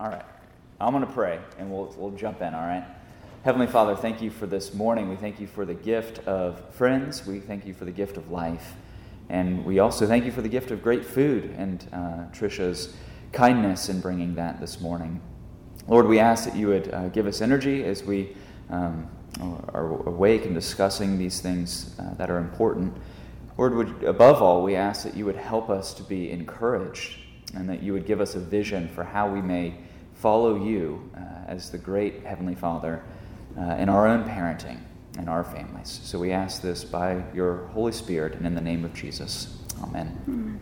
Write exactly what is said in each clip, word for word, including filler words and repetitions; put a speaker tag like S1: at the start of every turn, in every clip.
S1: All right. I'm going to pray, and we'll we'll jump in, all right? Heavenly Father, thank you for this morning. We thank you for the gift of friends. We thank you for the gift of life. And we also thank you for the gift of great food and uh, Trisha's kindness in bringing that this morning. Lord, we ask that you would uh, give us energy as we um, are awake and discussing these things uh, that are important. Lord, would, above all, we ask that you would help us to be encouraged and that you would give us a vision for how we may follow you uh, as the great Heavenly Father uh, in our own parenting and our families. So we ask this by your Holy Spirit and in the name of Jesus. Amen. Mm-hmm.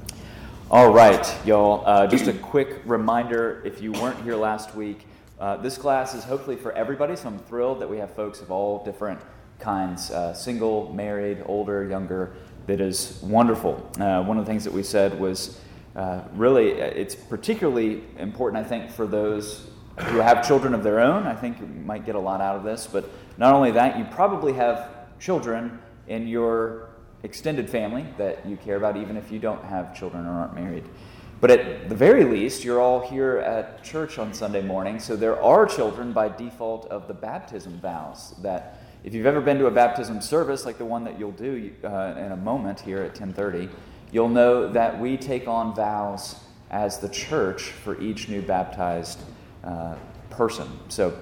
S1: All right, y'all. Uh, just a quick reminder, if you weren't here last week, uh, this class is hopefully for everybody, so I'm thrilled that we have folks of all different kinds, uh, single, married, older, younger. That is wonderful. Uh, one of the things that we said was uh, really, it's particularly important, I think, for those who have children of their own. I think you might get a lot out of this, but not only that, you probably have children in your extended family that you care about, even if you don't have children or aren't married. But at the very least, you're all here at church on Sunday morning, so there are children by default of the baptism vows that if you've ever been to a baptism service like the one that you'll do uh, in a moment here at ten thirty, you'll know that we take on vows as the church for each new baptized uh, person. So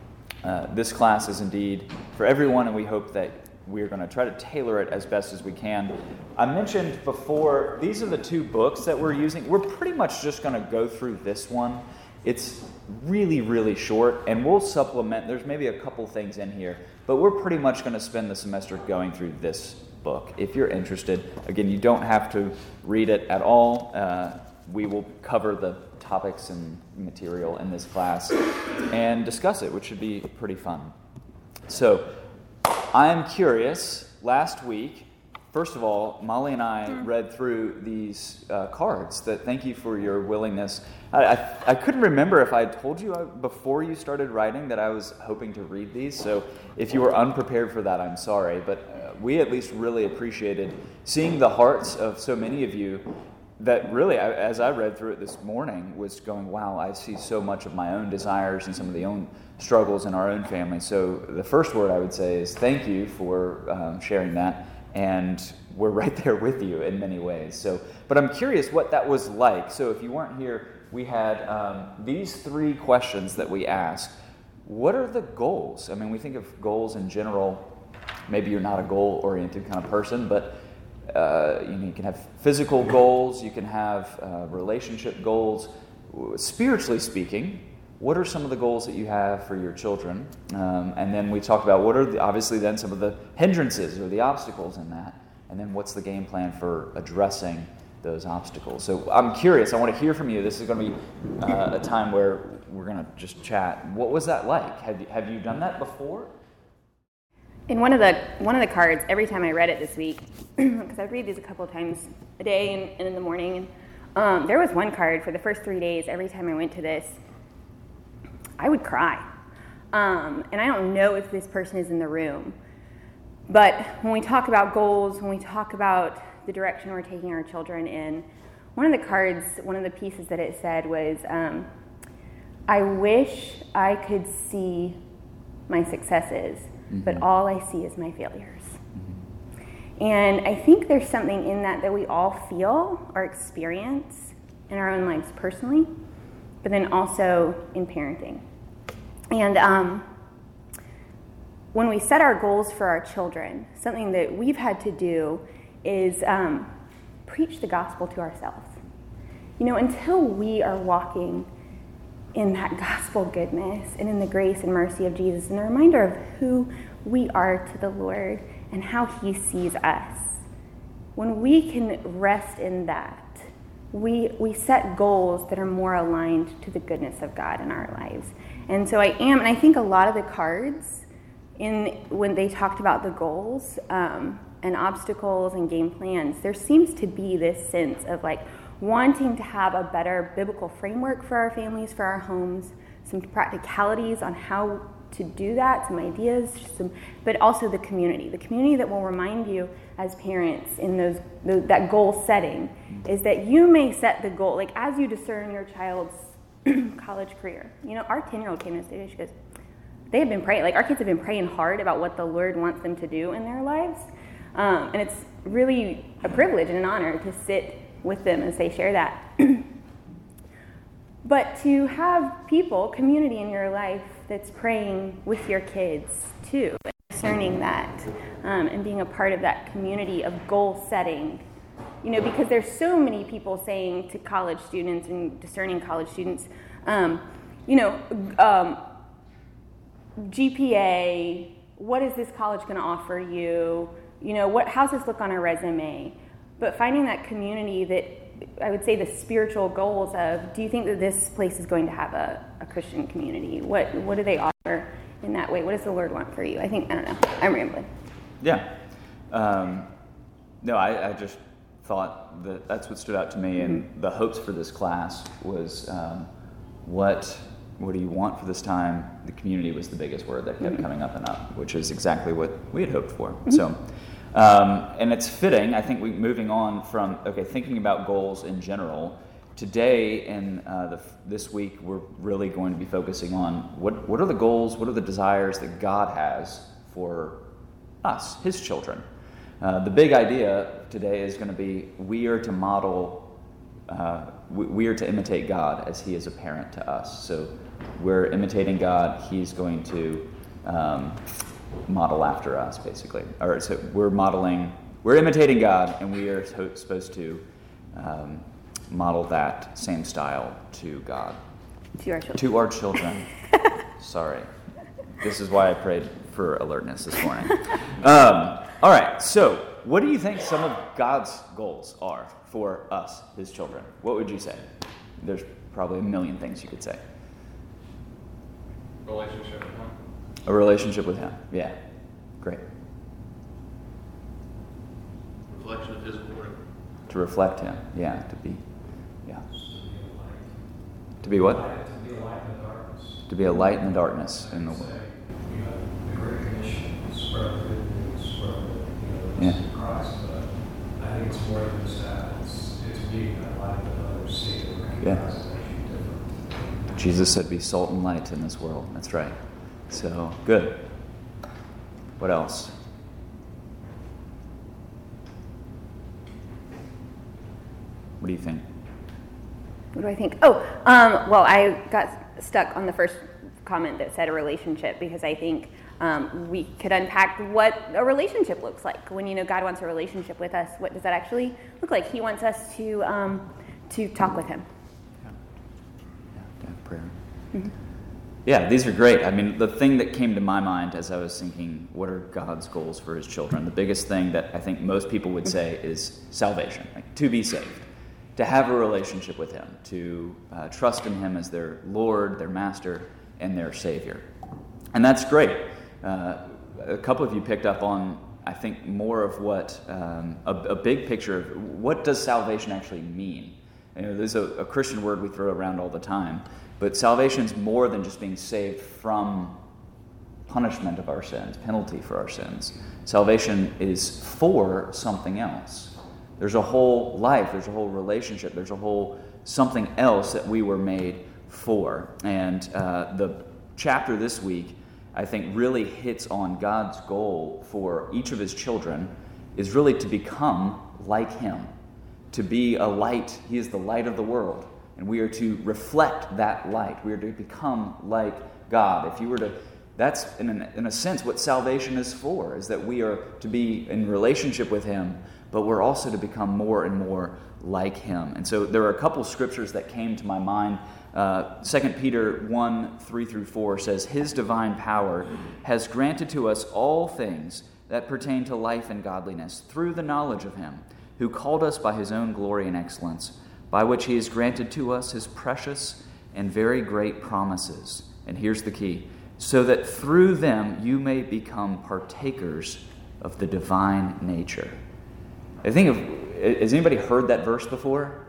S1: uh, this class is indeed for everyone, and we hope that we're going to try to tailor it as best as we can. I mentioned before, these are the two books that we're using. We're pretty much just going to go through this one. It's really, really short, and we'll supplement. There's maybe a couple things in here, but we're pretty much going to spend the semester going through this book. If you're interested, again, you don't have to read it at all. Uh, we will cover the topics and material in this class and discuss it, which should be pretty fun. So, I'm curious, last week, first of all, Molly and I read through these uh, cards that thank you for your willingness. I, I, I couldn't remember if I had told you before you started writing that I was hoping to read these, so if you were unprepared for that, I'm sorry, but uh, we at least really appreciated seeing the hearts of so many of you that really, as I read through it this morning, was going, wow, I see so much of my own desires and some of the own struggles in our own family. So the first word I would say is thank you for um, sharing that, and we're right there with you in many ways. So, but I'm curious what that was like. So if you weren't here, we had um, these three questions that we asked. What are the goals? I mean, we think of goals in general. Maybe you're not a goal-oriented kind of person, but Uh, you know, you can have physical goals, you can have uh, relationship goals. Spiritually speaking, what are some of the goals that you have for your children? Um, and then we talked about what are the, obviously then some of the hindrances or the obstacles in that. And then what's the game plan for addressing those obstacles? So I'm curious, I want to hear from you. This is going to be uh, a time where we're going to just chat. What was that like? Have you, have you done that before?
S2: In one of the one of the cards, every time I read it this week, because I read these a couple of times a day and, and in the morning, and um, there was one card for the first three days. Every time I went to this, I would cry, um, and I don't know if this person is in the room, but when we talk about goals, when we talk about the direction we're taking our children in, one of the cards, one of the pieces that it said was, um, "I wish I could see my successes." Mm-hmm. But all I see is my failures. Mm-hmm. And I think there's something in that that we all feel or experience in our own lives personally, but then also in parenting. And um, when we set our goals for our children, something that we've had to do is um, preach the gospel to ourselves. You know, until we are walking in that gospel goodness and in the grace and mercy of Jesus, and a reminder of who we are to the Lord and how he sees us. When we can rest in that, we we set goals that are more aligned to the goodness of God in our lives. And so I am, and I think a lot of the cards, in when they talked about the goals um, and obstacles and game plans, there seems to be this sense of like, wanting to have a better biblical framework for our families, for our homes, some practicalities on how to do that, some ideas, some, but also the community. The community that will remind you as parents in those, those that goal setting is that you may set the goal, like as you discern your child's college career. You know, our ten-year-old came in today, she goes, they have been praying, like our kids have been praying hard about what the Lord wants them to do in their lives. Um, and it's really a privilege and an honor to sit with them as they share that. But to have people, community in your life that's praying with your kids too, and discerning that, um, and being a part of that community of goal setting. You know, because there's so many people saying to college students and discerning college students, um, you know, um, G P A, what is this college going to offer you? You know, what, how's this look on a resume? But finding that community that, I would say the spiritual goals of, do you think that this place is going to have a, a Christian community? What what do they offer in that way? What does the Lord want for you? I think, I don't know, I'm rambling.
S1: Yeah. Um, no, I, I just thought that that's what stood out to me, and mm-hmm. the hopes for this class was um, what what do you want for this time? The community was the biggest word that kept mm-hmm. coming up and up, which is exactly what we had hoped for. Mm-hmm. So, um, and it's fitting, I think, we moving on from, okay, thinking about goals in general. Today and uh, the, this week, we're really going to be focusing on what, what are the goals, what are the desires that God has for us, His children. Uh, the big idea today is going to be we are to model, uh, we, we are to imitate God as He is a parent to us. So we're imitating God, He's going to um, model after us, basically. Or so we're modeling, we're imitating God, and we are so, supposed to um, model that same style to God.
S2: To our children.
S1: To our children. Sorry. This is why I prayed for alertness this morning. Um, all right, so what do you think some of God's goals are for us, His children? What would you say? There's probably a million things you could say.
S3: Relationship with Him.
S1: A relationship with Him, yeah. Great.
S3: Reflection of His glory.
S1: To reflect Him, yeah, to be, yeah. To be what?
S4: To be a light in the darkness.
S1: To be a light in the darkness in the world.
S4: You know, the Great Commission is spread the good news, spread the, you know,
S1: Yeah.
S4: Christ, but I think it's more than just that. It's, it's being that light that others see and
S1: Yeah.
S4: recognize that makes you different.
S1: Jesus said, be salt and light in this world. That's right. So, good. What else? What do you think?
S2: What do I think? Oh, um, well, I got stuck on the first comment that said a relationship, because I think um, we could unpack what a relationship looks like. When, you know, God wants a relationship with us, what does that actually look like? He wants us to um, to talk with Him.
S1: Yeah, yeah, to have prayer.
S2: Mm-hmm.
S1: Yeah, these are great. I mean, the thing that came to my mind as I was thinking, what are God's goals for His children? The biggest thing that I think most people would say is salvation, like to be saved, to have a relationship with Him, to uh, trust in Him as their Lord, their Master, and their Savior. And that's great. Uh, a couple of you picked up on, I think, more of what, um, a, a big picture of what does salvation actually mean? You know, there's a, a Christian word we throw around all the time, but salvation is more than just being saved from punishment of our sins, penalty for our sins. Salvation is for something else. There's a whole life, there's a whole relationship, there's a whole something else that we were made for. And uh, the chapter this week, I think, really hits on God's goal for each of His children is really to become like Him, to be a light. He is the light of the world, and we are to reflect that light. We are to become like God. If you were to, that's in, an, in a sense what salvation is for, is that we are to be in relationship with Him, but we're also to become more and more like Him. And so there are a couple scriptures that came to my mind. Uh, Second Peter one, three through four says, His divine power has granted to us all things that pertain to life and godliness through the knowledge of Him, who called us by His own glory and excellence, by which He has granted to us His precious and very great promises. And here's the key, so that through them you may become partakers of the divine nature. I think of, has anybody heard that verse before?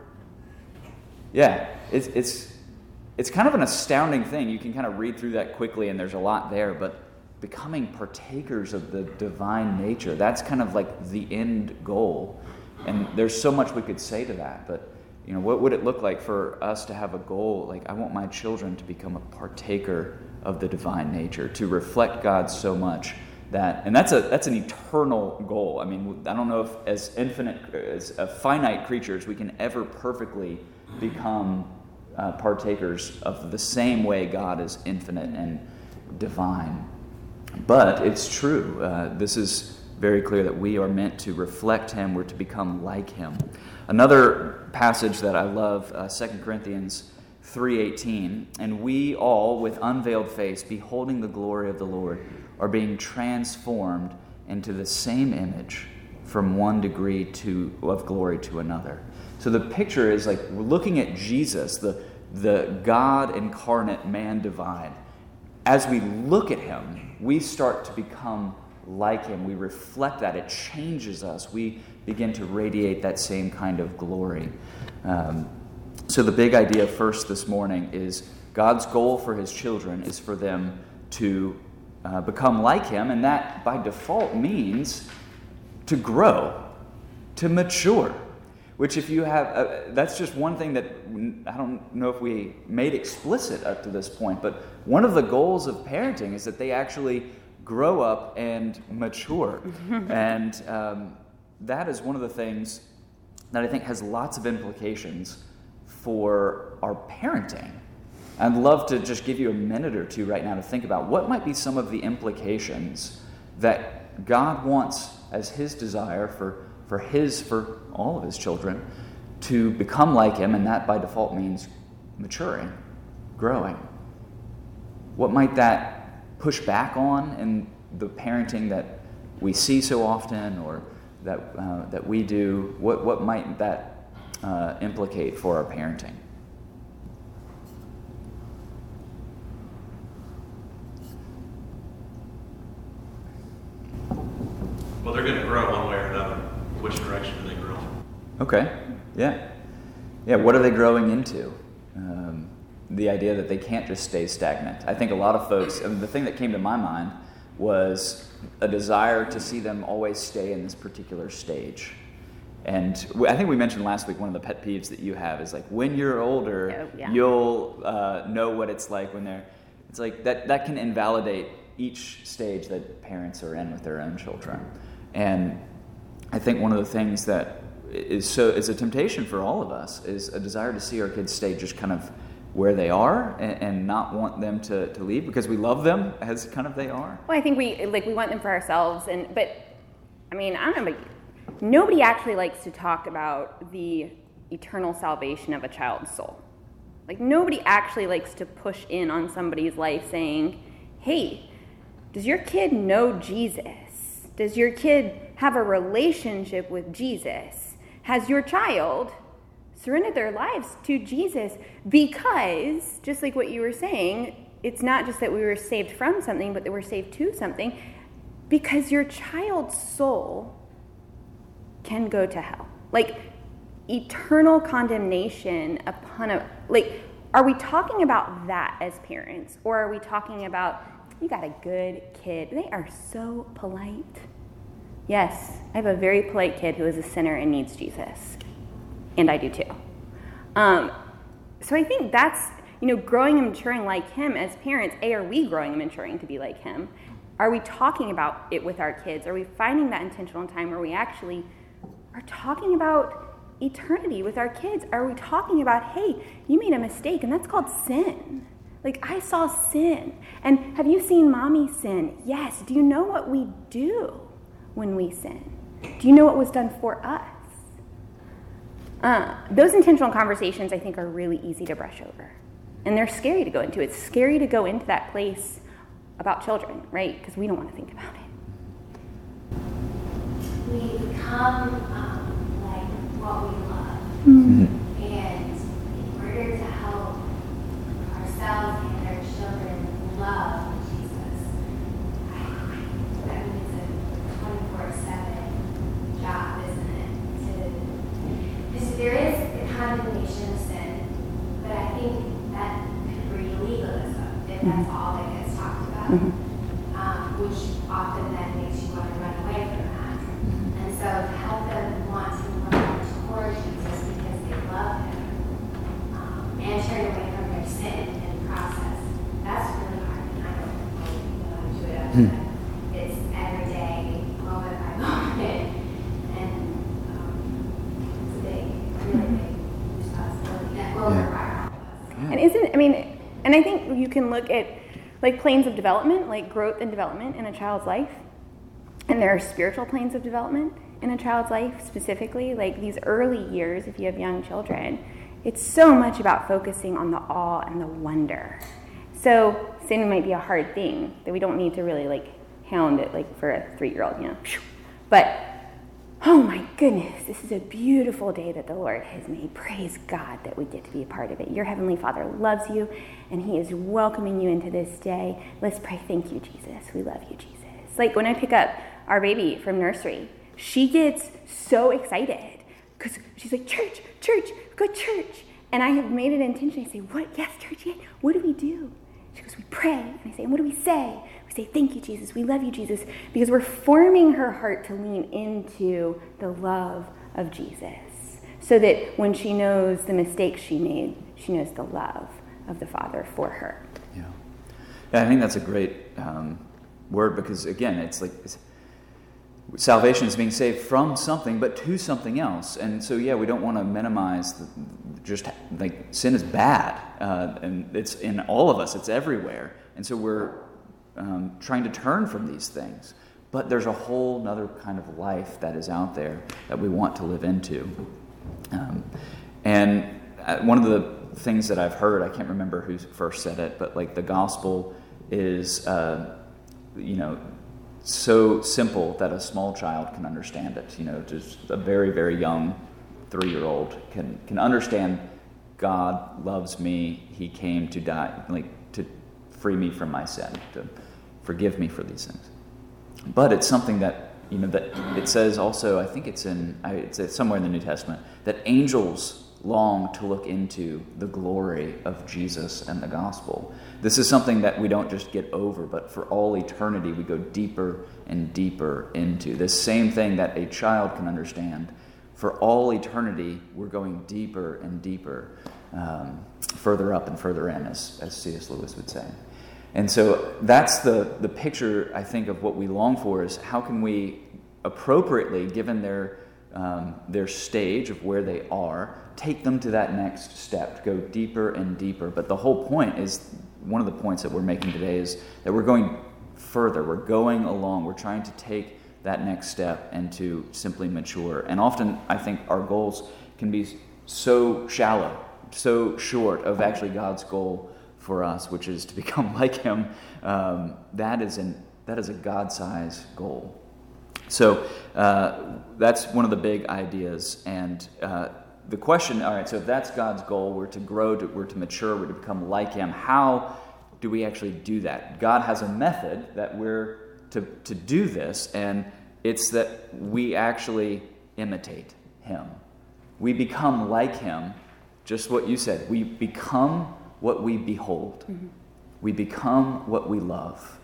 S1: Yeah, it's it's it's kind of an astounding thing. You can kind of read through that quickly, and there's a lot there, but becoming partakers of the divine nature, that's kind of like the end goal. And there's so much we could say to that, but you know, what would it look like for us to have a goal? Like, I want my children to become a partaker of the divine nature, to reflect God so much that, and that's a that's an eternal goal. I mean, I don't know if as infinite, as uh, finite creatures, we can ever perfectly become uh, partakers of the same way God is infinite and divine. But it's true. Uh, this is very clear that we are meant to reflect him. We're to become like him. Another passage that I love, uh, Second Corinthians three eighteen, and we all, with unveiled face, beholding the glory of the Lord, are being transformed into the same image from one degree to of glory to another. So the picture is like we're looking at Jesus, the, the God incarnate, man divine. As we look at him, we start to become like him. We reflect that. It changes us. We begin to radiate that same kind of glory. Um, so the big idea first this morning is God's goal for his children is for them to uh, become like him, and that by default means to grow, to mature. Which if you have, uh, that's just one thing that I don't know if we made explicit up to this point, but one of the goals of parenting is that they actually grow up and mature. and um, that is one of the things that I think has lots of implications for our parenting. I'd love to just give you a minute or two right now to think about what might be some of the implications that God wants as his desire for for his, for all of his children, to become like him, and that by default means maturing, growing. What might that push back on in the parenting that we see so often, or that uh, that we do? What what might that uh, implicate for our parenting?
S3: Well, they're going to grow one way or another. Which direction do they grow?
S1: Okay, yeah. Yeah, what are they growing into? Um, the idea that they can't just stay stagnant. I think a lot of folks, I mean, the thing that came to my mind was a desire to see them always stay in this particular stage. And I think we mentioned last week one of the pet peeves that you have is like, when you're older,
S2: oh, yeah.
S1: you'll uh, know what it's like when they're, it's like that, that can invalidate each stage that parents are in with their own children. And I think one of the things that is so is a temptation for all of us is a desire to see our kids stay just kind of where they are and, and not want them to, to leave because we love them as kind of they are.
S2: Well, I think we like we want them for ourselves, and but I mean I don't know, but nobody actually likes to talk about the eternal salvation of a child's soul. Like nobody actually likes to push in on somebody's life saying, "Hey, does your kid know Jesus? Does your kid have a relationship with Jesus? Has your child surrendered their lives to Jesus?" Because, just like what you were saying, it's not just that we were saved from something, but that we're saved to something. Because your child's soul can go to hell. Like, eternal condemnation upon a... Like, are we talking about that as parents? Or are we talking about, you got a good kid. They are so polite. Yes, I have a very polite kid who is a sinner and needs Jesus. And I do too. Um, so I think that's, you know, growing and maturing like him as parents. A, are we growing and maturing to be like him? Are we talking about it with our kids? Are we finding that intentional time where we actually are talking about eternity with our kids? Are we talking about, hey, you made a mistake and that's called sin? Like, I saw sin. And have you seen mommy sin? Yes. Do you know what we do when we sin? Do you know what was done for us? Uh, those intentional conversations, I think, are really easy to brush over. And they're scary to go into. It's scary to go into that place about children, right? Because we don't want to think about it.
S5: We become um, like what we love.
S1: Mm-hmm.
S5: And in order to help ourselves and our children love Jesus, I, I mean, it's a twenty-four seven job, isn't it? To, because there is the condemnation of sin, but I think that could breed legalism if that's all that gets talked about,
S2: Mm-hmm.
S5: um, which often then makes you want to run away from that. And so to help them want to run towards Jesus because they love him, Hmm. It's every day, moment by moment, and um, it's a big, really big responsibility that will
S1: Yeah.
S5: require all of us.
S1: Yeah.
S2: And isn't, I mean, and I think you can look at like planes of development, like growth and development in a child's life. And there are spiritual planes of development in a child's life specifically, like these early years, if you have young children. It's so much about focusing on the awe and the wonder. So sin might be a hard thing that we don't need to really like hound it like for a three-year-old, you know. But oh my goodness, this is a beautiful day that the Lord has made. Praise God that we get to be a part of it. Your Heavenly Father loves you, and He is welcoming you into this day. Let's pray. Thank you, Jesus. We love you, Jesus. Like when I pick up our baby from nursery, she gets so excited because she's like, church, church, go church. And I have made it intention. I say, what? Yes, church, yeah. What do we do? She goes, we pray. And I say, and what do we say? We say, thank you, Jesus. We love you, Jesus. Because we're forming her heart to lean into the love of Jesus. So that when she knows the mistakes she made, she knows the love of the Father for her.
S1: Yeah. Yeah, I think that's a great um, word because, again, it's like it's, salvation is being saved from something, but to something else. And so, yeah, we don't want to minimize the, just like sin is bad, uh, and it's in all of us. It's everywhere. And so we're um, trying to turn from these things. But there's a whole other kind of life that is out there that we want to live into. Um, and one of the things that I've heard, I can't remember who first said it, but like the gospel is, uh, you know, so simple that a small child can understand it. You know, just a very, very young three-year-old can can understand God loves me. He came to die, like to free me from my sin, to forgive me for these things. But it's something that, you know, that it says also, I think it's in, it's somewhere in the New Testament, that angels long to look into the glory of Jesus and the gospel. This is something that we don't just get over, but for all eternity we go deeper and deeper into. This same thing that a child can understand, for all eternity we're going deeper and deeper, um, further up and further in, as, as C S Lewis would say. And so that's the, the picture, I think, of what we long for, is how can we appropriately, given their um, their stage of where they are, take them to that next step, to go deeper and deeper. But the whole point is, one of the points that we're making today is that we're going further, we're going along, we're trying to take that next step and to simply mature. And often I think our goals can be so shallow, so short of actually God's goal for us, which is to become like Him. Um, that is an that is a God-sized goal. So uh, that's one of the big ideas. And uh, the question, all right, so if that's God's goal, we're to grow, to, we're to mature, we're to become like Him. How do we actually do that? God has a method that we're to, to do this, and it's that we actually imitate Him. We become like Him, just what you said. We become what we behold. Mm-hmm. We become what we love.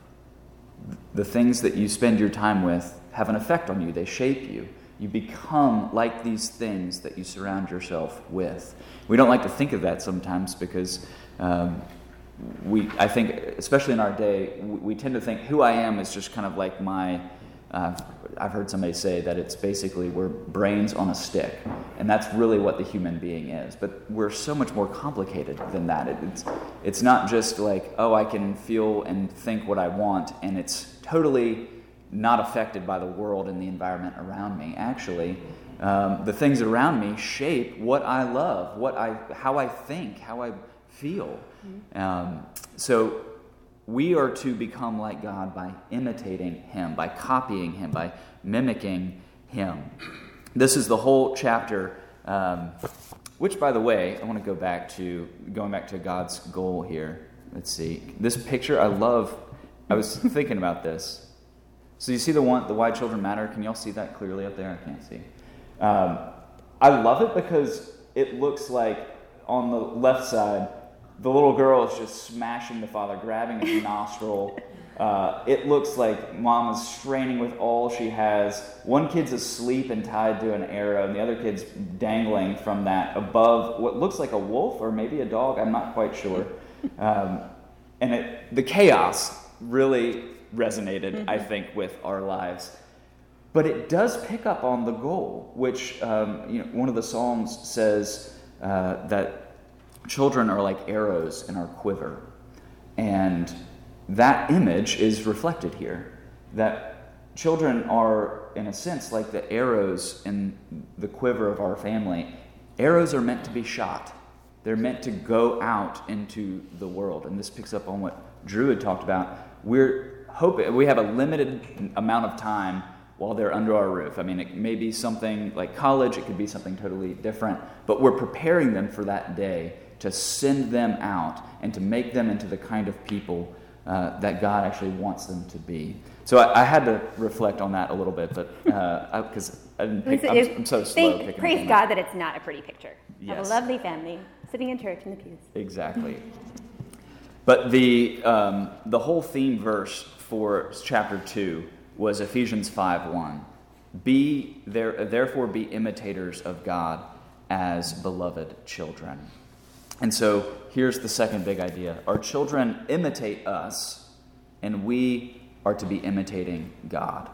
S1: The things that you spend your time with have an effect on you. They shape you. You become like these things that you surround yourself with. We don't like to think of that sometimes because um, we, I think, especially in our day, we, we tend to think who I am is just kind of like my, uh, I've heard somebody say that it's basically we're brains on a stick. And that's really what the human being is. But we're so much more complicated than that. It, it's, it's not just like, oh, I can feel and think what I want, and it's totally not affected by the world and the environment around me. Actually, um, the things around me shape what I love, what I, how I think, how I feel. Mm-hmm. Um, so we are to become like God by imitating Him, by copying Him, by mimicking Him. This is the whole chapter, um, which, by the way, I want to go back to, going back to God's goal here. Let's see. This picture, I love, I was thinking about this. So you see the one, the Why Children Matter? Can y'all see that clearly up there? I can't see. Um, I love it because it looks like on the left side, the little girl is just smashing the father, grabbing his nostril. Uh, it looks like mom is straining with all she has. One kid's asleep and tied to an arrow, and the other kid's dangling from that above what looks like a wolf or maybe a dog. I'm not quite sure. Um, and it, the chaos really resonated,
S2: Mm-hmm.
S1: I think, with our lives. But it does pick up on the goal, which um, you know, one of the Psalms says uh, that children are like arrows in our quiver. And that image is reflected here, that children are, in a sense, like the arrows in the quiver of our family. Arrows are meant to be shot. They're meant to go out into the world. And this picks up on what Drew had talked about. We're hoping, we have a limited amount of time while they're under our roof. I mean, it may be something like college, it could be something totally different, but we're preparing them for that day to send them out and to make them into the kind of people uh, that God actually wants them to be. So I, I had to reflect on that a little bit, but because uh, I, I didn't pick, I'm, I'm so slow
S2: Thank,
S1: picking
S2: praise
S1: them
S2: God
S1: up.
S2: that it's not a pretty picture
S1: Yes.
S2: of a lovely family sitting in church in the pews.
S1: Exactly. But the um, the whole theme verse for chapter two was Ephesians five one. Be there, therefore be imitators of God as beloved children. And so here's the second big idea. Our children imitate us, and we are to be imitating God.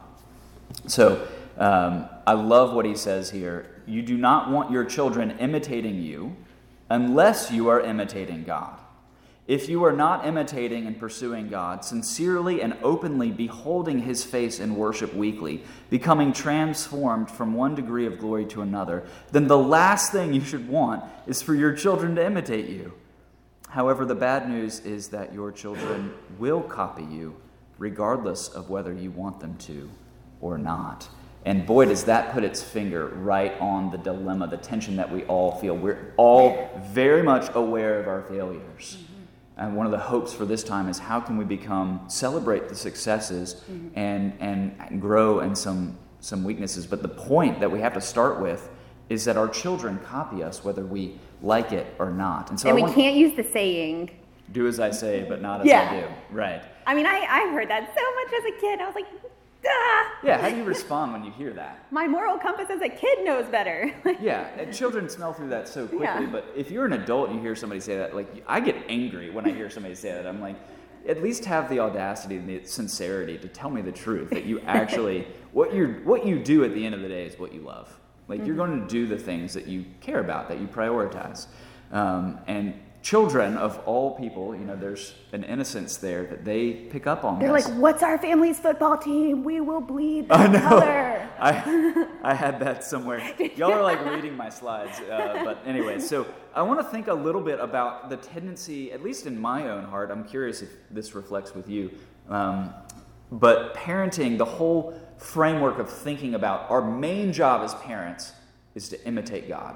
S1: So um, I love what he says here. You do not want your children imitating you unless you are imitating God. If you are not imitating and pursuing God, sincerely and openly beholding his face in worship weekly, becoming transformed from one degree of glory to another, then the last thing you should want is for your children to imitate you. However, the bad news is that your children will copy you, regardless of whether you want them to or not. And boy, does that put its finger right on the dilemma, the tension that we all feel. We're all very much aware of our failures. And one of the hopes for this time is how can we become, celebrate the successes mm-hmm. and, and grow in some, some weaknesses. But the point that we have to start with is that our children copy us whether we like it or not. And so
S2: and
S1: I
S2: we
S1: want,
S2: can't use the saying,
S1: do as I say, but not as
S2: yeah.
S1: I do. Right.
S2: I mean, I, I heard that so much as a kid. I was like, ah!
S1: Yeah, how do you respond when you hear that?
S2: My moral compass as a kid knows better.
S1: Yeah, and children smell through that so quickly,
S2: Yeah.
S1: but if you're an adult and you hear somebody say that, like, I get angry when I hear somebody say that. I'm like, at least have the audacity and the sincerity to tell me the truth, that you actually, what you what you do at the end of the day is what you love. Like, mm-hmm. you're going to do the things that you care about, that you prioritize. Um, and children of all people, you know, there's an innocence there that they pick up on.
S2: They're
S1: this.
S2: like, what's our family's football team? We will bleed
S1: I
S2: that
S1: know.
S2: color.
S1: I I had that somewhere. Y'all are like reading my slides. Uh, but anyway, so I want to think a little bit about the tendency, at least in my own heart, I'm curious if this reflects with you, um, but parenting, the whole framework of thinking about our main job as parents is to imitate God,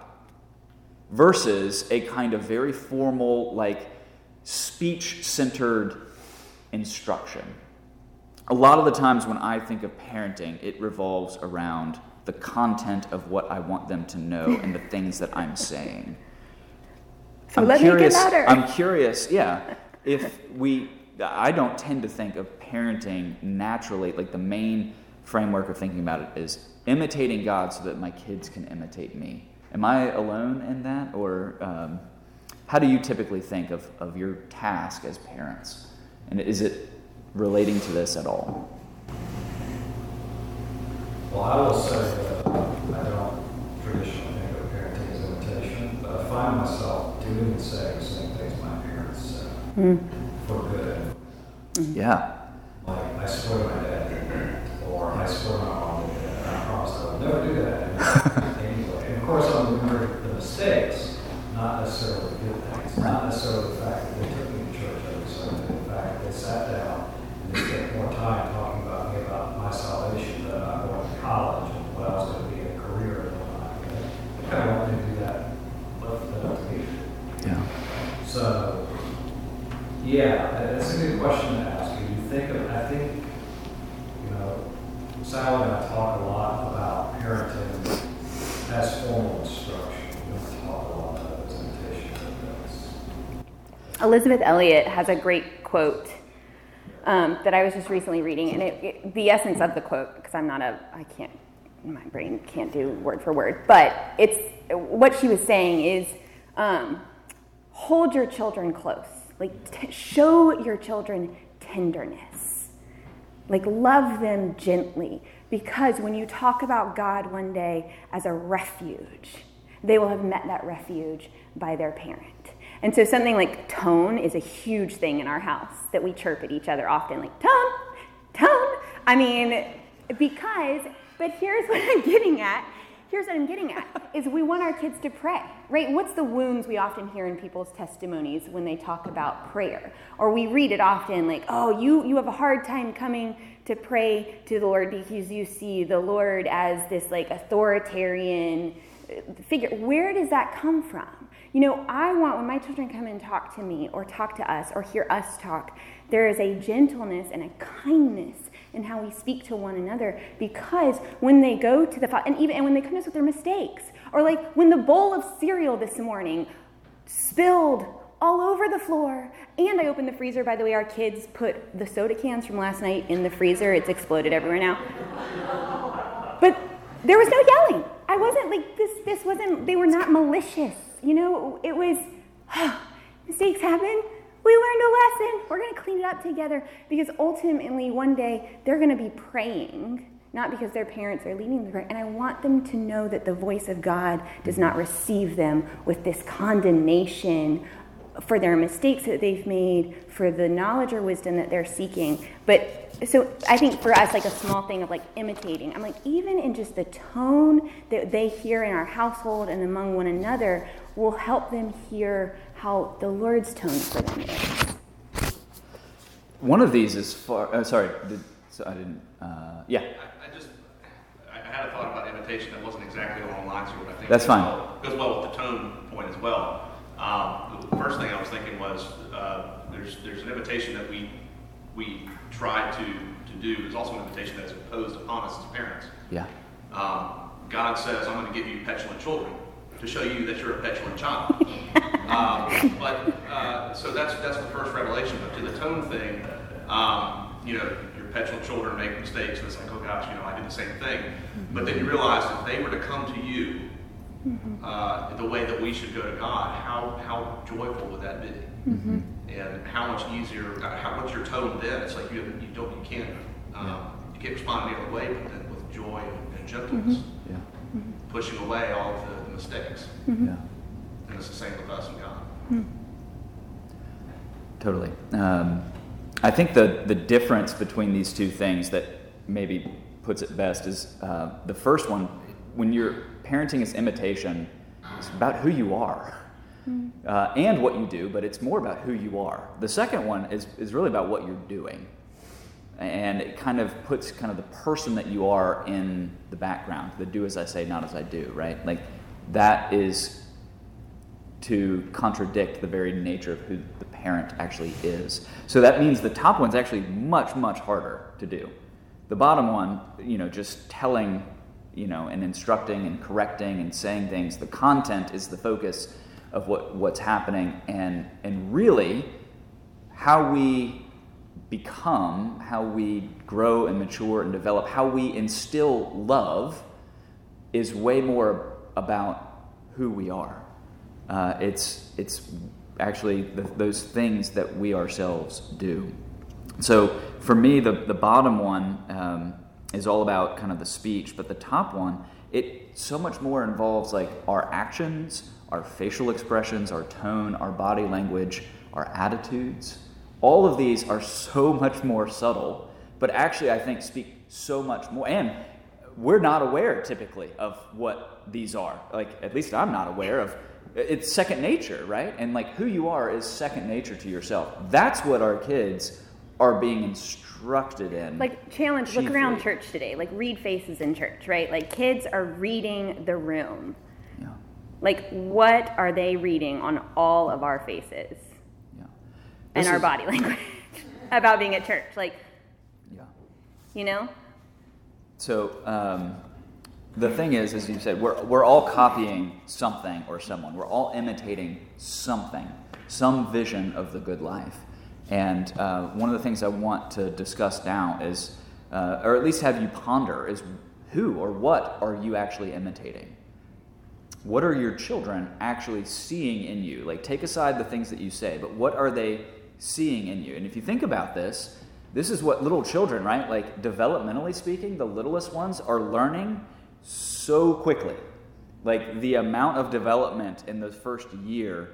S1: versus a kind of very formal, like, speech-centered instruction. A lot of the times when I think of parenting, it revolves around the content of what I want them to know and the things that I'm saying.
S2: So
S1: I'm
S2: let
S1: curious,
S2: me get louder.
S1: I'm curious, yeah, if we, I don't tend to think of parenting naturally, like the main framework of thinking about it is imitating God so that my kids can imitate me. Am I alone in that, or um, how do you typically think of, of your task as parents? And is it relating to this at all?
S4: Well, I will say that I don't traditionally think of parenting as imitation, but I find myself doing and saying the same things my parents said mm. for good.
S1: Mm-hmm. Yeah.
S4: Like, I swear my dad did that, or I swear my mom did that, and I promised I would never do that anyway. And of course, I'm remembering the mistakes, not necessarily the good things, not necessarily the fact that they took me to church every Sunday, the fact that they sat down and they spent more time talking about me, about my salvation, that I'm going to college and what I was going to be in a career and whatnot. They kind of wanted to do that, left that up to me.
S1: Yeah.
S4: So, yeah, that's a good question to ask. You think of, I think, you know, Sally and I talk a lot about parenting as formal instruction. We don't talk a lot about as imitation of this.
S2: Elizabeth Elliot has a great quote um, that I was just recently reading, and it, it, the essence of the quote, because I'm not a, I can't, my brain can't do word for word, but it's, what she was saying is, um, hold your children close. Like, t- show your children tenderness. Like, love them gently, because when you talk about God one day as a refuge, they will have met that refuge by their parent. And so something like tone is a huge thing in our house that we chirp at each other often, like, tone, tone. I mean, because, but here's what I'm getting at. Here's what I'm getting at, is we want our kids to pray, right? What's the wounds we often hear in people's testimonies when they talk about prayer? Or we read it often like, oh, you, you have a hard time coming to pray to the Lord because you see the Lord as this like authoritarian figure. Where does that come from? You know, I want, when my children come and talk to me or talk to us or hear us talk, there is a gentleness and a kindness in how we speak to one another, because when they go to the Father, and even and when they come to us with their mistakes, or like when the bowl of cereal this morning spilled all over the floor, and I opened the freezer, by the way, our kids put the soda cans from last night in the freezer. It's exploded everywhere now. But there was no yelling. I wasn't like, this, this wasn't, they were not malicious. You know, it was, oh, mistakes happen. We learned a lesson. We're going to clean it up together, because ultimately one day they're going to be praying, not because their parents are leading the prayer. And I want them to know that the voice of God does not receive them with this condemnation for their mistakes that they've made, for the knowledge or wisdom that they're seeking. But so I think for us, like a small thing of like imitating, I'm like, even in just the tone that they hear in our household and among one another will help them hear how the Lord's tone for them is.
S1: One of these is far, uh, sorry, did, so I didn't, uh, yeah.
S3: I, I just, I had a thought about imitation that wasn't exactly along the lines here, but I think
S1: That's
S3: goes
S1: fine.
S3: Well, goes well with the tone point as well. Um, the first thing I was thinking was uh, there's there's an invitation that we we try to, to do. There's also an invitation that's imposed upon us as parents.
S1: Yeah.
S3: Um, God says, I'm going to give you petulant children to show you that you're a petulant child. um, but uh, so that's that's the first revelation. But to the tone thing, um, you know, your petulant children make mistakes, and it's like, oh gosh, you know, I did the same thing. But then you realize if they were to come to you uh, the way that we should go to God, how how joyful would that be?
S2: Mm-hmm.
S3: And how much easier? How what's your tone then? It's like you have, you don't you can't um, you can't respond any other way but then with joy and, and gentleness,
S1: Yeah.
S3: pushing away all of the, the mistakes.
S2: Mm-hmm.
S1: Yeah.
S3: And it's the same with us and God.
S2: Mm-hmm.
S1: Totally. Um, I think the, the difference between these two things that maybe puts it best is uh, the first one, when you're parenting is imitation, it's about who you are uh, and what you do, but it's more about who you are. The second one is, is really about what you're doing. And it kind of puts kind of the person that you are in the background, the do as I say, not as I do, right? Like that is to contradict the very nature of who the parent actually is. So that means the top one's actually much, much harder to do. The bottom one, you know, just telling, you know, and instructing and correcting and saying things, the content is the focus of what, what's happening. And, and really, how we become, how we grow and mature and develop, how we instill love is way more about who we are. Uh, it's it's actually the, those things that we ourselves do. So for me, the, the bottom one um, is all about kind of the speech, but the top one, it so much more involves like our actions, our facial expressions, our tone, our body language, our attitudes. All of these are so much more subtle, but actually I think speak so much more. And we're not aware typically of what these are. Like, at least I'm not aware of. It's second nature, right? And like who you are is second nature to yourself. That's what our kids are being instructed in.
S2: Like challenge,
S1: chiefly.
S2: Look around church today. Like read faces in church, right? Like kids are reading the room.
S1: Yeah.
S2: Like what are they reading on all of our faces?
S1: Yeah.
S2: And
S1: This
S2: our
S1: is-
S2: body language about being at church. Like,
S1: Yeah.
S2: you know?
S1: So um, the thing is, as you said, we're we're all copying something or someone. We're all imitating something, some vision of the good life. And uh, one of the things I want to discuss now is, uh, or at least have you ponder, is who or what are you actually imitating? What are your children actually seeing in you? Like, take aside the things that you say, but what are they seeing in you? And if you think about this, this is what little children, right? Like developmentally speaking, the littlest ones are learning so quickly. Like the amount of development in the first year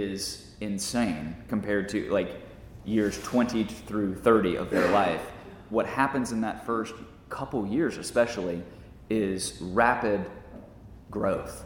S1: is insane compared to like years twenty through thirty of their life. What happens in that first couple years especially is rapid growth.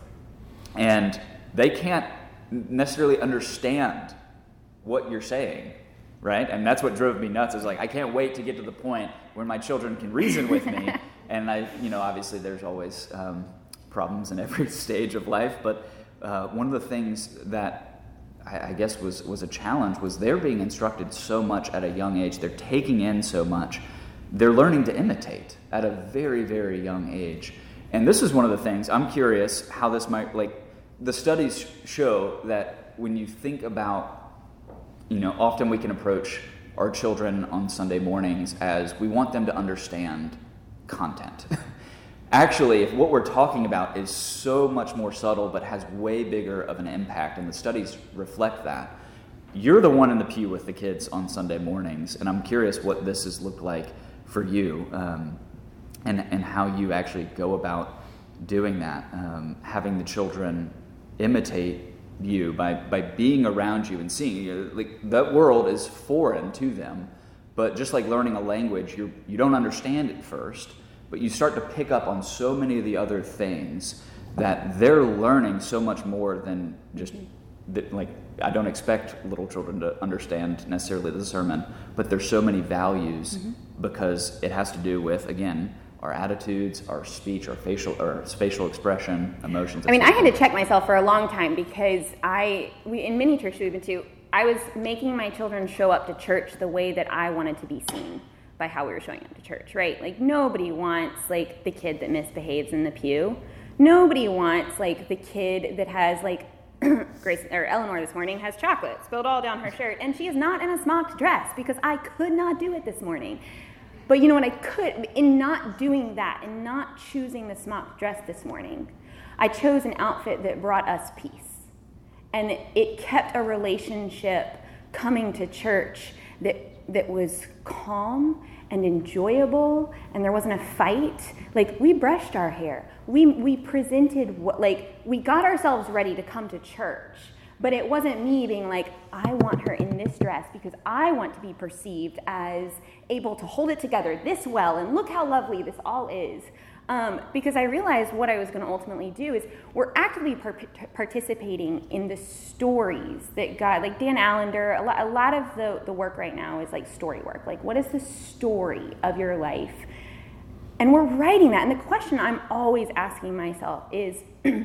S1: And they can't necessarily understand what you're saying, right? And that's what drove me nuts. Is like, I can't wait to get to the point where my children can reason with me. And I, you know, obviously there's always um, problems in every stage of life, but uh, one of the things that I, I guess was, was a challenge was they're being instructed so much at a young age. They're taking in so much. They're learning to imitate at a very, very young age. And this is one of the things, I'm curious how this might, like, the studies show that when you think about, you know, often we can approach our children on Sunday mornings as we want them to understand content. Actually, if what we're talking about is so much more subtle but has way bigger of an impact, and the studies reflect that, you're the one in the pew with the kids on Sunday mornings, and I'm curious what this has looked like for you, um, and, and how you actually go about doing that, um, having the children imitate you by, by being around you and seeing you. Like, that world is foreign to them, but just like learning a language, you you don't understand it first, but you start to pick up on so many of the other things that they're learning so much more than just, like, I don't expect little children to understand necessarily the sermon, but there's so many values mm-hmm. because it has to do with, again, our attitudes, our speech, our facial or facial expression, emotions.
S2: I mean, I had to check myself for a long time because I, we in many churches we've been to, I was making my children show up to church the way that I wanted to be seen by how we were showing up to church, right? Like, nobody wants, like, the kid that misbehaves in the pew. Nobody wants, like, the kid that has, like, Grace or Eleanor this morning has chocolate spilled all down her shirt, and she is not in a smocked dress because I could not do it this morning. But you know what? I could, in not doing that, in not choosing the smocked dress this morning, I chose an outfit that brought us peace. And it, it kept a relationship coming to church that that was calm and enjoyable, and there wasn't a fight. Like, we brushed our hair. We we presented, what, like, we got ourselves ready to come to church. But it wasn't me being like, I want her in this dress because I want to be perceived as able to hold it together this well, and look how lovely this all is. Um, because I realized what I was going to ultimately do is we're actively par- participating in the stories that God, like Dan Allender, a lot, a lot of the, the work right now is like story work. Like, what is the story of your life? And we're writing that. And the question I'm always asking myself is,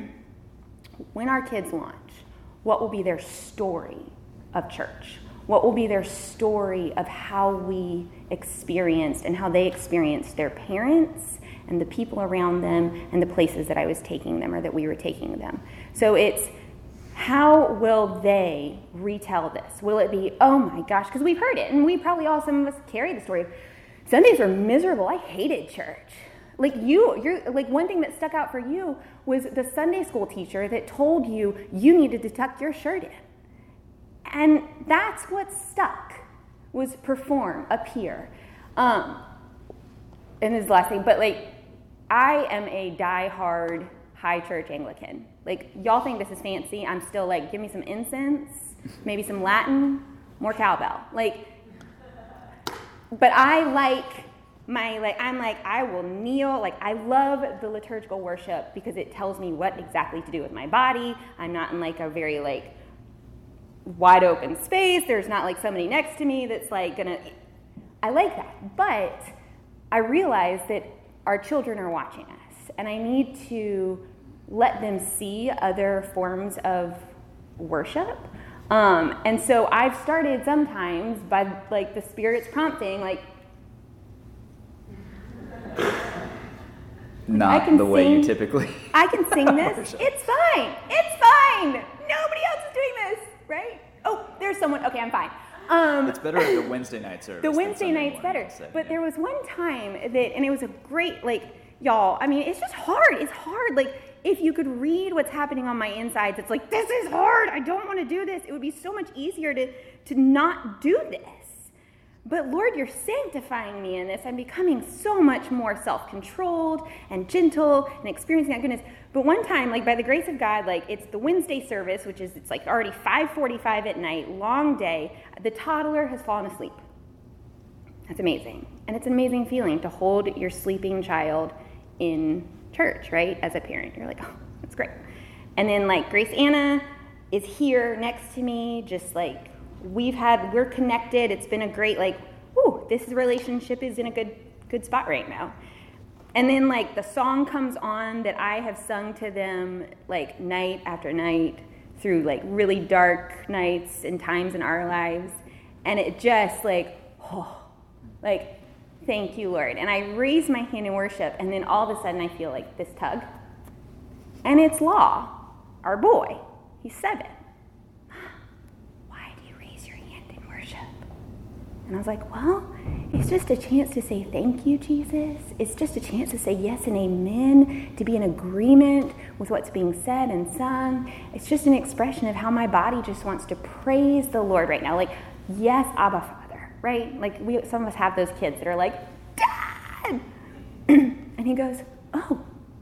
S2: when our kids launch, what will be their story of church? What will be their story of how we experienced and how they experienced their parents and the people around them and the places that I was taking them or that we were taking them? So it's, how will they retell this? Will it be, oh my gosh, because we've heard it, and we probably all, some of us carry the story of, Sundays were miserable, I hated church. Like you, you're like one thing that stuck out for you was the Sunday school teacher that told you you needed to tuck your shirt in. And that's what stuck, was perform, appear. Um, and this is the last thing, but like, I am a diehard high church Anglican. Like, y'all think this is fancy. I'm still like, give me some incense, maybe some Latin, more cowbell. Like, but I like my, like, I'm like, I will kneel. Like, I love the liturgical worship because it tells me what exactly to do with my body. I'm not in like a very like wide open space. There's not like somebody next to me that's like gonna, I like that. But I realize that our children are watching us, and I need to let them see other forms of worship. Um, and so I've started sometimes by like the Spirit's prompting, like,
S1: not the way
S2: sing,
S1: you typically.
S2: I can sing this. It's fine. It's fine. Nobody else is doing this, right? Oh, there's someone. Okay, I'm fine. Um,
S1: it's better at the Wednesday night service.
S2: The Wednesday night's better. Say, but yeah. There was one time that, and it was a great, like, y'all, I mean, it's just hard. It's hard. Like, if you could read what's happening on my insides, it's like, this is hard. I don't want to do this. It would be so much easier to, to not do this. but Lord, you're sanctifying me in this. I'm becoming so much more self-controlled and gentle and experiencing that goodness. But one time, like by the grace of God, like it's the Wednesday service, which is, it's like already five forty-five at night, long day. The toddler has fallen asleep. That's amazing. And it's an amazing feeling to hold your sleeping child in church, right? As a parent, you're like, oh, that's great. And then like Grace Anna is here next to me, just like, We've had, we're connected. It's been a great, like, whoo, this relationship is in a good, good spot right now. And then, like, the song comes on that I have sung to them, like, night after night through, like, really dark nights and times in our lives. And it just, like, oh, like, thank you, Lord. And I raise my hand in worship, and then all of a sudden I feel, like, this tug. And it's Law, our boy. He's seven. And I was like, well, it's just a chance to say thank you, Jesus. It's just a chance to say yes and amen, to be in agreement with what's being said and sung. It's just an expression of how my body just wants to praise the Lord right now. Like, yes, Abba Father, right? Like, we, some of us have those kids that are like, Dad! And he goes, oh.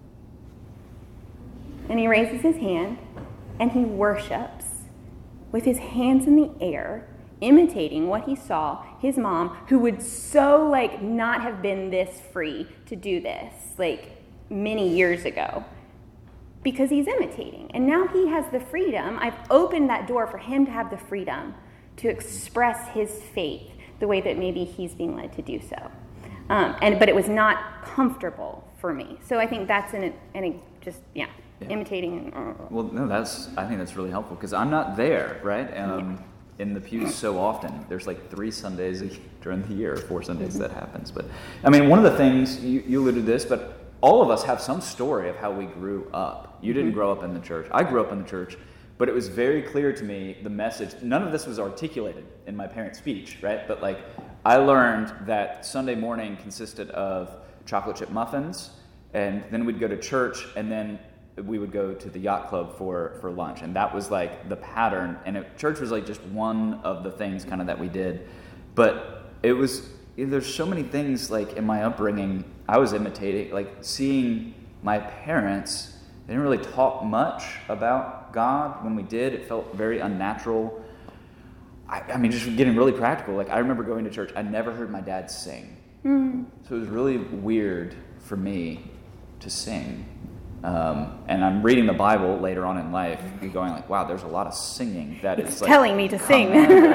S2: And he raises his hand, and he worships with his hands in the air, imitating what he saw his mom, who would so like not have been this free to do this like many years ago, because he's imitating. And now he has the freedom. I've opened that door for him to have the freedom to express his faith the way that maybe he's being led to do so. Um, and but it was not comfortable for me. So I think that's an, an just yeah, yeah. imitating.
S1: Well, no, that's I think that's really helpful, because I'm not there, right? Um, yeah. In the pews so often. There's like three Sundays during the year, four Sundays that happens. But I mean, one of the things, you, you alluded to this, but all of us have some story of how we grew up. You didn't mm-hmm. grow up in the church. I grew up in the church, but it was very clear to me, the message, none of this was articulated in my parents' speech, right? But like, I learned that Sunday morning consisted of chocolate chip muffins, and then we'd go to church, and then we would go to the yacht club for, for lunch. And that was like the pattern. And it, church was like just one of the things kind of that we did. But it was, there's so many things like in my upbringing, I was imitating, like seeing my parents, they didn't really talk much about God. When we did, it felt very unnatural. I, I mean, just getting really practical. Like I remember going to church, I never heard my dad sing. Mm-hmm. So it was really weird for me to sing. Um, and I'm reading the Bible later on in life, and going like, "Wow, there's a lot of singing that is like,
S2: telling me to sing."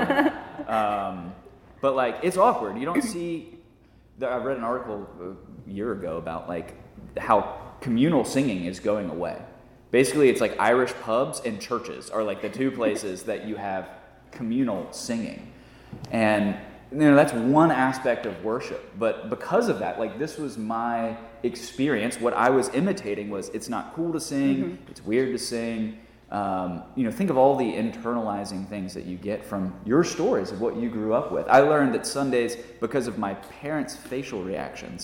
S1: um, but like, it's awkward. You don't see. I read an article a year ago about like how communal singing is going away. Basically, it's like Irish pubs and churches are like the two places that you have communal singing, and you know that's one aspect of worship. But because of that, like this was my experience. What I was imitating was, it's not cool to sing, mm-hmm. it's weird to sing. Um, you know, think of all the internalizing things that you get from your stories of what you grew up with. I learned that Sundays, because of my parents' facial reactions,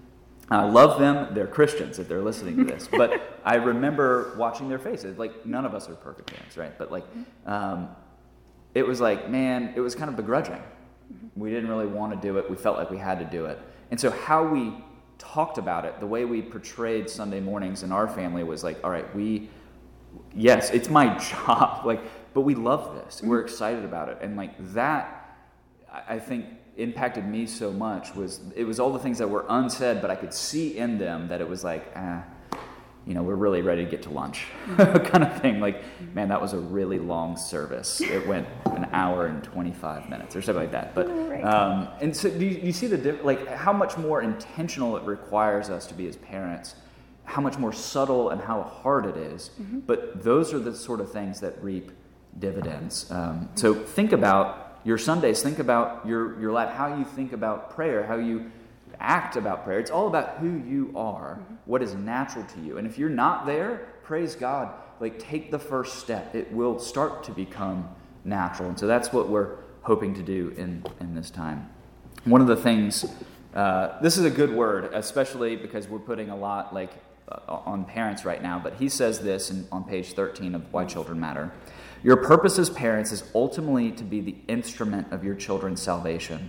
S1: I love them, they're Christians if they're listening to this, but I remember watching their faces. Like, none of us are perfect parents, right? But like, um, it was like, man, it was kind of begrudging. We didn't really want to do it. We felt like we had to do it. And so how we talked about it, the way we portrayed Sunday mornings in our family was like, all right, we, yes, it's my job, like, but we love this. We're excited about it. And like that, I think, impacted me so much. Was it was all the things that were unsaid, but I could see in them that it was like, ah, you know, we're really ready to get to lunch kind of thing. Like, man, that was a really long service. It went an hour and twenty-five minutes or something like that. But um, and so do you, you see the diff- like how much more intentional it requires us to be as parents, how much more subtle and how hard it is. Mm-hmm. But those are the sort of things that reap dividends. Um, so think about your Sundays. Think about your your life. How you think about prayer. How you act about prayer. It's all about who you are, mm-hmm. what is natural to you. And if you're not there, praise God, like take the first step. It will start to become natural. And so that's what we're hoping to do in, in this time. One of the things, uh, this is a good word, especially because we're putting a lot like uh, on parents right now, but he says this in, on page thirteen of Why Children Matter. Your purpose as parents is ultimately to be the instrument of your children's salvation.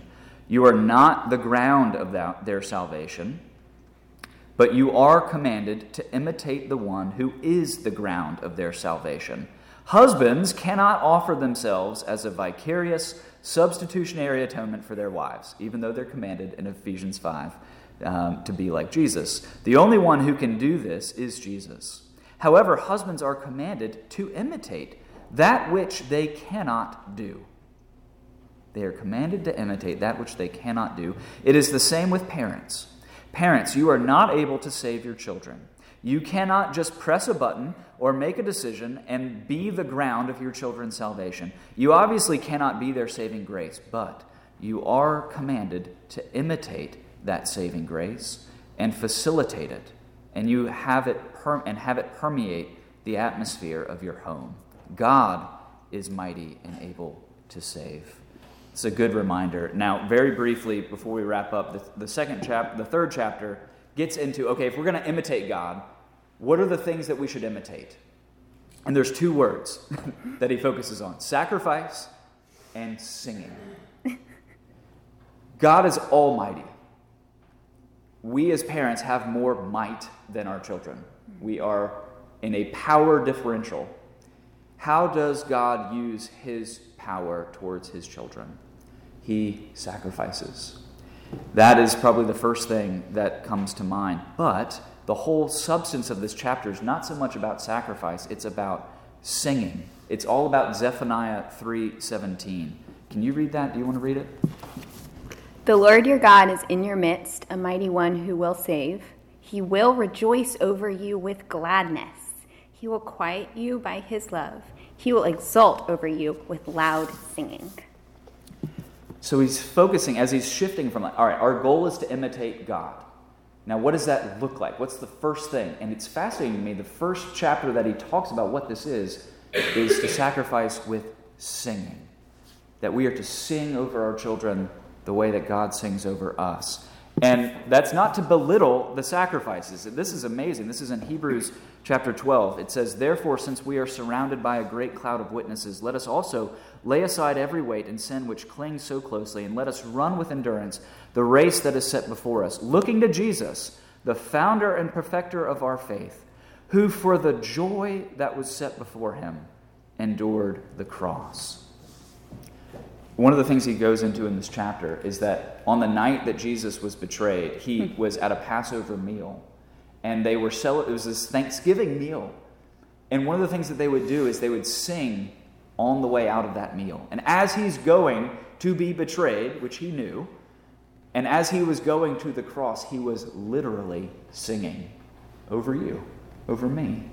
S1: You are not the ground of that, their salvation, but you are commanded to imitate the one who is the ground of their salvation. Husbands cannot offer themselves as a vicarious, substitutionary atonement for their wives, even though they're commanded in Ephesians five um, to be like Jesus. The only one who can do this is Jesus. However, husbands are commanded to imitate that which they cannot do. They are commanded to imitate that which they cannot do. It is the same with parents. Parents, you are not able to save your children. You cannot just press a button or make a decision and be the ground of your children's salvation. You obviously cannot be their saving grace, but you are commanded to imitate that saving grace and facilitate it, and you have it per- and have it permeate the atmosphere of your home. God is mighty and able to save. It's a good reminder. Now, very briefly, before we wrap up, the, the second chapter, the third chapter gets into, okay, if we're going to imitate God, what are the things that we should imitate? And there's two words that he focuses on: sacrifice and singing. God is almighty. We as parents have more might than our children. We are in a power differential. How does God use his power towards his children? He sacrifices. That is probably the first thing that comes to mind. But the whole substance of this chapter is not so much about sacrifice, it's about singing. It's all about Zephaniah three seventeen. Can you read that? Do you want to read it?
S2: The Lord your God is in your midst, a mighty one who will save. He will rejoice over you with gladness. He will quiet you by his love. He will exult over you with loud singing.
S1: So he's focusing, as he's shifting from, all right, our goal is to imitate God. Now, what does that look like? What's the first thing? And it's fascinating to me, the first chapter that he talks about what this is, is to sacrifice with singing. That we are to sing over our children the way that God sings over us. And that's not to belittle the sacrifices. This is amazing. This is in Hebrews chapter twelve. It says, therefore, since we are surrounded by a great cloud of witnesses, let us also lay aside every weight and sin which clings so closely, and let us run with endurance the race that is set before us, looking to Jesus, the founder and perfecter of our faith, who for the joy that was set before him endured the cross. One of the things he goes into in this chapter is that on the night that Jesus was betrayed, he was at a Passover meal, and they were cel- it was this Thanksgiving meal. And one of the things that they would do is they would sing on the way out of that meal. And as he's going to be betrayed, which he knew, and as he was going to the cross, he was literally singing over you, over me.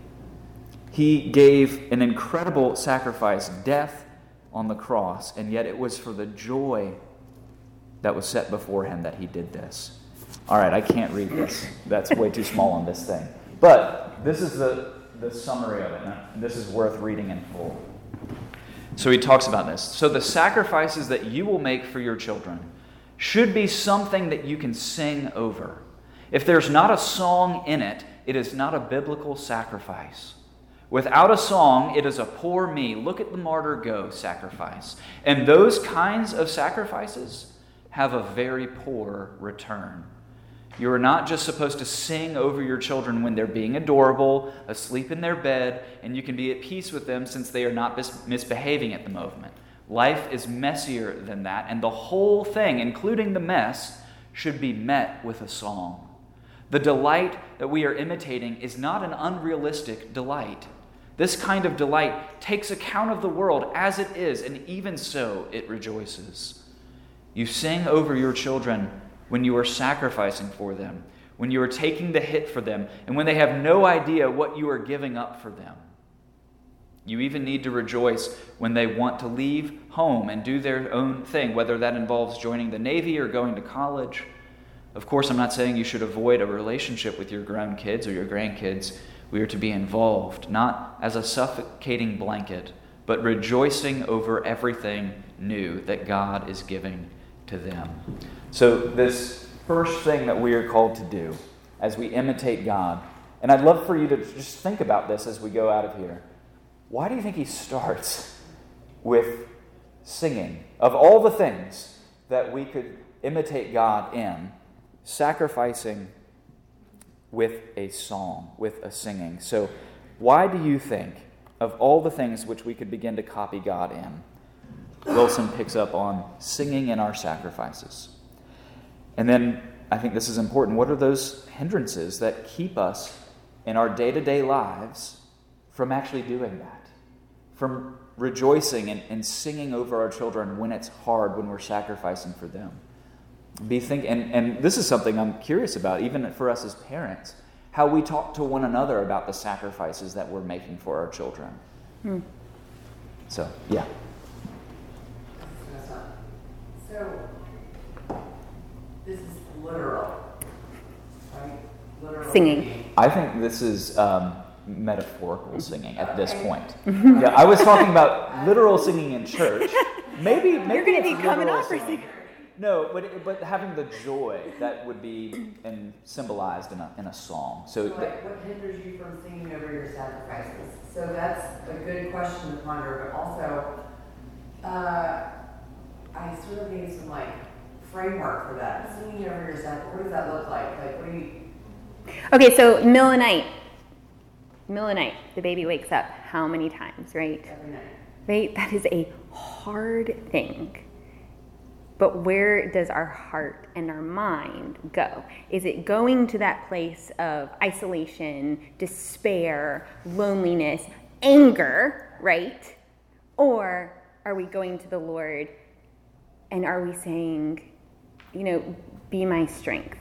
S1: He gave an incredible sacrifice, death on the cross, and yet it was for the joy that was set before him that he did this. All right, I can't read this. That's way too small on this thing. But this is the, the summary of it, and this is worth reading in full. So he talks about this. So the sacrifices that you will make for your children should be something that you can sing over. If there's not a song in it, it is not a biblical sacrifice. Without a song, it is a poor me, look at the martyr go sacrifice. And those kinds of sacrifices have a very poor return. You are not just supposed to sing over your children when they're being adorable, asleep in their bed, and you can be at peace with them since they are not mis- misbehaving at the moment. Life is messier than that, and the whole thing, including the mess, should be met with a song. The delight that we are imitating is not an unrealistic delight. This kind of delight takes account of the world as it is, and even so it rejoices. You sing over your children when you are sacrificing for them, when you are taking the hit for them, and when they have no idea what you are giving up for them. You even need to rejoice when they want to leave home and do their own thing, whether that involves joining the Navy or going to college. Of course, I'm not saying you should avoid a relationship with your grown kids or your grandkids. We are to be involved, not as a suffocating blanket, but rejoicing over everything new that God is giving to them. So this first thing that we are called to do as we imitate God, and I'd love for you to just think about this as we go out of here. Why do you think he starts with singing? Of all the things that we could imitate God in, sacrificing with a song, with a singing. So why do you think, of all the things which we could begin to copy God in, Wilson picks up on singing in our sacrifices? And then, I think this is important, what are those hindrances that keep us in our day-to-day lives from actually doing that? From rejoicing and, and singing over our children when it's hard, when we're sacrificing for them? Be think, and, and this is something I'm curious about, even for us as parents, how we talk to one another about the sacrifices that we're making for our children. Hmm. So, yeah.
S6: So, this is literal, right? Literal
S2: Singing.
S1: I think this is um, metaphorical singing at this point. Yeah, I was talking about literal singing in church. Maybe, maybe
S2: You're going to
S1: it's
S2: be coming
S1: literal
S2: off for
S1: singing.
S2: singing.
S1: No, but but having the joy that would be and symbolized in a in a song. So,
S6: So like, what hinders you from singing over your sacrifices? So that's a good question to ponder, but also, uh, I sort of need some like framework for that. Singing over your sacrifices, what does that look like? Like, what do you?
S2: Okay, so middle of the night. Middle of the night, the baby wakes up how many times, right?
S6: Every night.
S2: Right? That is a hard thing. But where does our heart and our mind go? Is it going to that place of isolation, despair, loneliness, anger, right? Or are we going to the Lord and are we saying, you know, be my strength?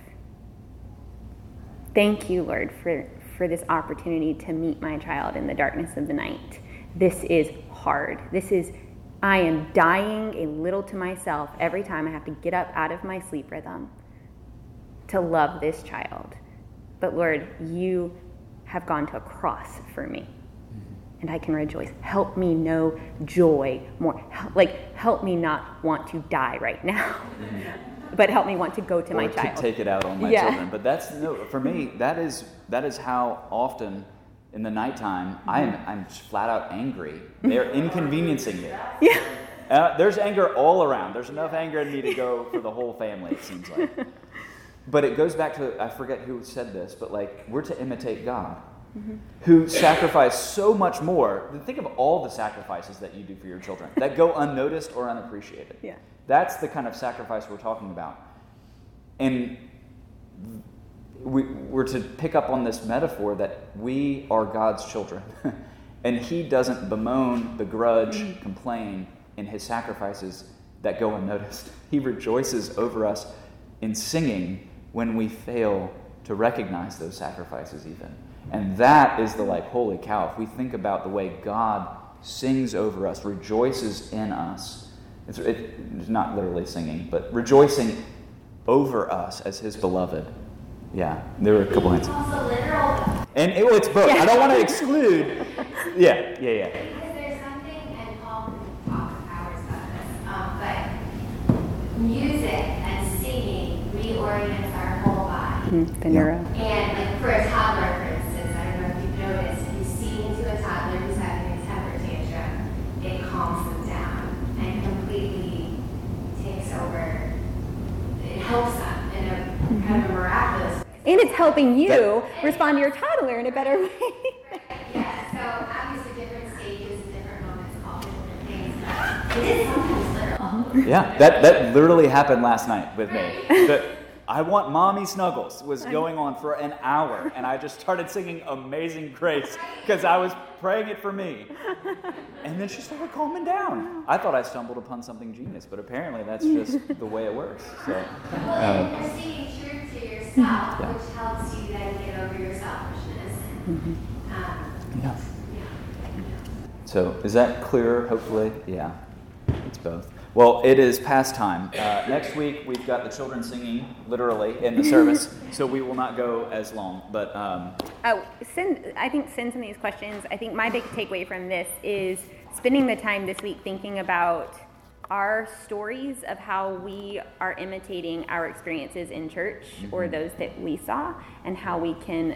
S2: Thank you, Lord, for, for this opportunity to meet my child in the darkness of the night. This is hard. This is I am dying a little to myself every time I have to get up out of my sleep rhythm to love this child. But Lord, you have gone to a cross for me, and I can rejoice. Help me know joy more. Like, help me not want to die right now, but help me want to go to
S1: or
S2: my
S1: to
S2: child.
S1: take it out on my
S2: Yeah.
S1: children. But that's no for me. That is that is how often. In the nighttime, I am I'm flat out angry. They're inconveniencing me.
S2: Yeah.
S1: Uh, there's anger all around. There's enough anger in me to go for the whole family, it seems like. But it goes back to, I forget who said this, but like, we're to imitate God, mm-hmm. who sacrificed so much more. Think of all the sacrifices that you do for your children that go unnoticed or unappreciated.
S2: Yeah.
S1: That's the kind of sacrifice we're talking about. And we, we're to pick up on this metaphor that we are God's children. And he doesn't bemoan, begrudge, mm-hmm. complain in his sacrifices that go unnoticed. He rejoices over us in singing when we fail to recognize those sacrifices even. And that is the like, holy cow, if we think about the way God sings over us, rejoices in us, it's, it, it's not literally singing, but rejoicing over us as his beloved. Yeah, there were a couple hints.
S5: It's also literal, though.
S1: And it, well, it's both. I don't want to exclude. Yeah, yeah, yeah.
S5: Because there's something, and Paul can talk for hours about this, um, but music and singing reorients our whole body.
S2: Mm, the neuro.
S5: And like for a toddler, for instance, I don't know if you've noticed, if you sing to a toddler who's having a temper tantrum, it calms them down and completely takes over. It helps them in a kind of a miraculous way.
S2: And it's helping you
S1: That-
S2: respond to your toddler in a better way.
S5: Yeah, so obviously different stages, different moments call for different things, but it is sometimes literal.
S1: Yeah, that, that literally happened last night with me. The, I Want Mommy Snuggles was going on for an hour, and I just started singing Amazing Grace because I was praying it for me. And then she started calming down. I thought I stumbled upon something genius, but apparently that's just the way it works. So,
S5: Well,
S1: uh,
S5: and you're staying true to yourself,
S1: Yeah.
S5: which helps you then get over your selfishness. And, um,
S1: yeah.
S5: yeah.
S1: So is that clear, hopefully? Yeah, it's both. Well, it is past time. Uh, next week, we've got the children singing, literally, in the service, so we will not go as long. But um,
S2: Oh, send, I think send some of these questions. I think my big takeaway from this is spending the time this week thinking about our stories of how we are imitating our experiences in church mm-hmm. or those that we saw, and how we can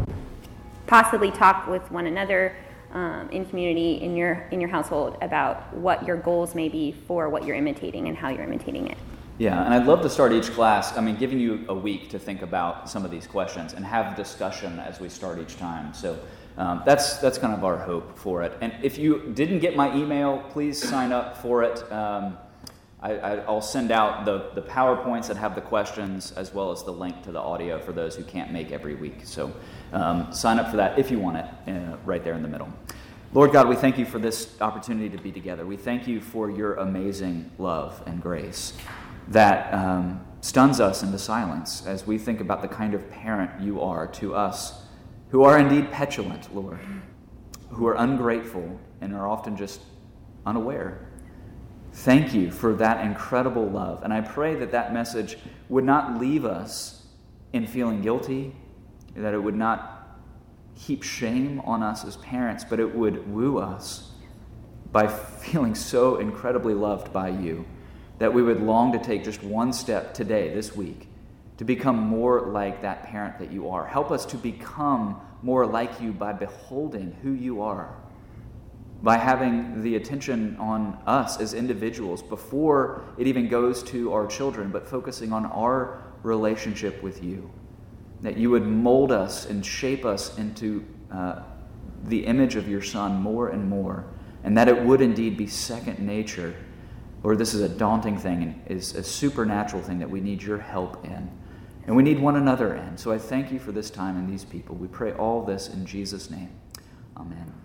S2: possibly talk with one another um, in community, in your in your household, about what your goals may be for what you're imitating and how you're imitating it.
S1: Yeah, and I'd love to start each class, I mean, giving you a week to think about some of these questions and have discussion as we start each time. So um, that's that's kind of our hope for it. And if you didn't get my email, please sign up for it. Um, I, I'll send out the, the PowerPoints that have the questions as well as the link to the audio for those who can't make every week. So um, sign up for that if you want it, uh, right there in the middle. Lord God, we thank you for this opportunity to be together. We thank you for your amazing love and grace that um, stuns us into silence as we think about the kind of parent you are to us, who are indeed petulant, Lord, who are ungrateful and are often just unaware. Thank you for that incredible love. And I pray that that message would not leave us in feeling guilty, that it would not heap shame on us as parents, but it would woo us by feeling so incredibly loved by you, that we would long to take just one step today, this week, to become more like that parent that you are. Help us to become more like you by beholding who you are, by having the attention on us as individuals before it even goes to our children, but focusing on our relationship with you. That you would mold us and shape us into uh, the image of your Son more and more, and that it would indeed be second nature. Lord, this is a daunting thing and is a supernatural thing that we need your help in. And we need one another in. So I thank you for this time and these people. We pray all this in Jesus' name. Amen.